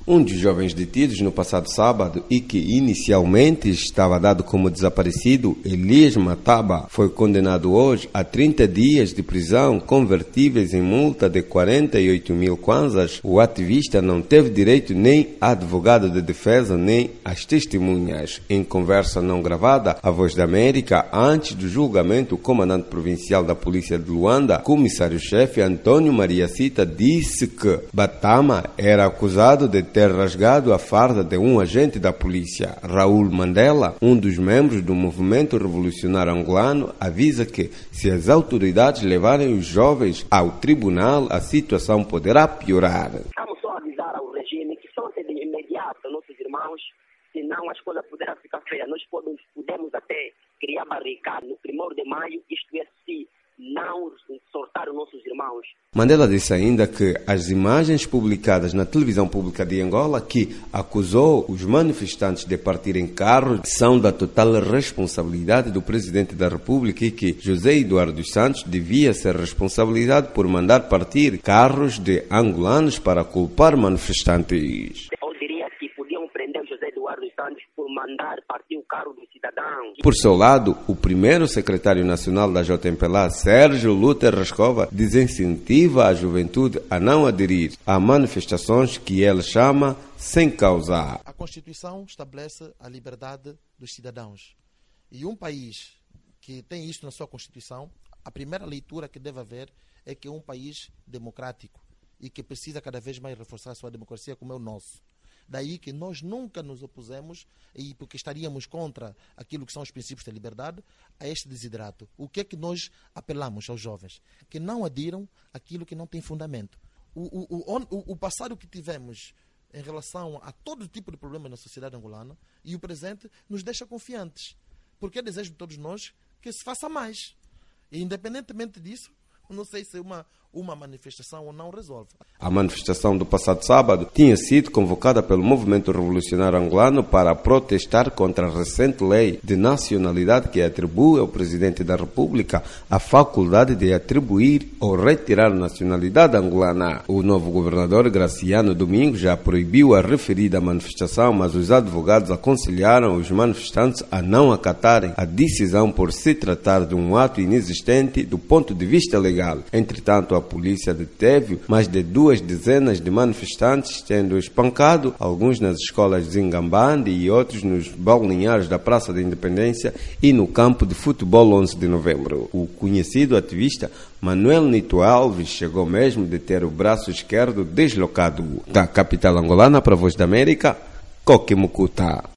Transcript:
Um dos jovens detidos no passado sábado e que inicialmente estava dado como desaparecido, Elias Mataba, foi condenado hoje a 30 dias de prisão convertíveis em multa de 48 mil kwanzas. O ativista não teve direito nem a advogado de defesa nem às testemunhas. Em conversa não gravada, a Voz da América, antes do julgamento, o comandante provincial da Polícia de Luanda, comissário-chefe Antônio Maria Cita, disse que Batama era acusado de ter rasgado a farda de um agente da polícia. Raul Mandela, um dos membros do movimento revolucionário angolano, avisa que se as autoridades levarem os jovens ao tribunal, a situação poderá piorar. Vamos só avisar ao regime que solte de imediato nossos irmãos, senão a escola poderá ficar feia. Nós podemos até criar barricada no 1º de maio, isto é, se não soltar os nossos irmãos. Mandela disse ainda que as imagens publicadas na televisão pública de Angola, que acusou os manifestantes de partir em carros, são da total responsabilidade do presidente da República e que José Eduardo dos Santos devia ser responsabilizado por mandar partir carros de angolanos para culpar manifestantes. Eu diria que podiam prender José Eduardo dos Santos por mandar partir o carro dos cidadãos. Por seu lado, o primeiro secretário nacional da JMPLA, Sérgio Luther Rascova, desincentiva a juventude a não aderir a manifestações que ele chama sem causa. A Constituição estabelece a liberdade dos cidadãos. E um país que tem isso na sua Constituição, a primeira leitura que deve haver é que é um país democrático e que precisa cada vez mais reforçar a sua democracia como é o nosso. Daí que nós nunca nos opusemos, e porque estaríamos contra aquilo que são os princípios da liberdade, a este desidrato. O que é que nós apelamos aos jovens? Que não adiram aquilo que não tem fundamento. O passado que tivemos em relação a todo tipo de problema na sociedade angolana e o presente nos deixa confiantes. Porque é desejo de todos nós que se faça mais. E independentemente disso, não sei se uma manifestação ou não resolve. A manifestação do passado sábado tinha sido convocada pelo Movimento Revolucionário Angolano para protestar contra a recente lei de nacionalidade que atribui ao Presidente da República a faculdade de atribuir ou retirar a nacionalidade angolana. O novo governador Graciano Domingos já proibiu a referida manifestação, mas os advogados aconselharam os manifestantes a não acatarem a decisão por se tratar de um ato inexistente do ponto de vista legal. Entretanto, a polícia deteve mais de 2 dezenas de manifestantes, tendo espancado alguns nas escolas de Zingambande e outros nos balneários da Praça da Independência e no campo de futebol 11 de novembro. O conhecido ativista Manuel Nito Alves chegou mesmo de ter o braço esquerdo deslocado. Da capital angolana para a Voz da América, Coque Mucuta.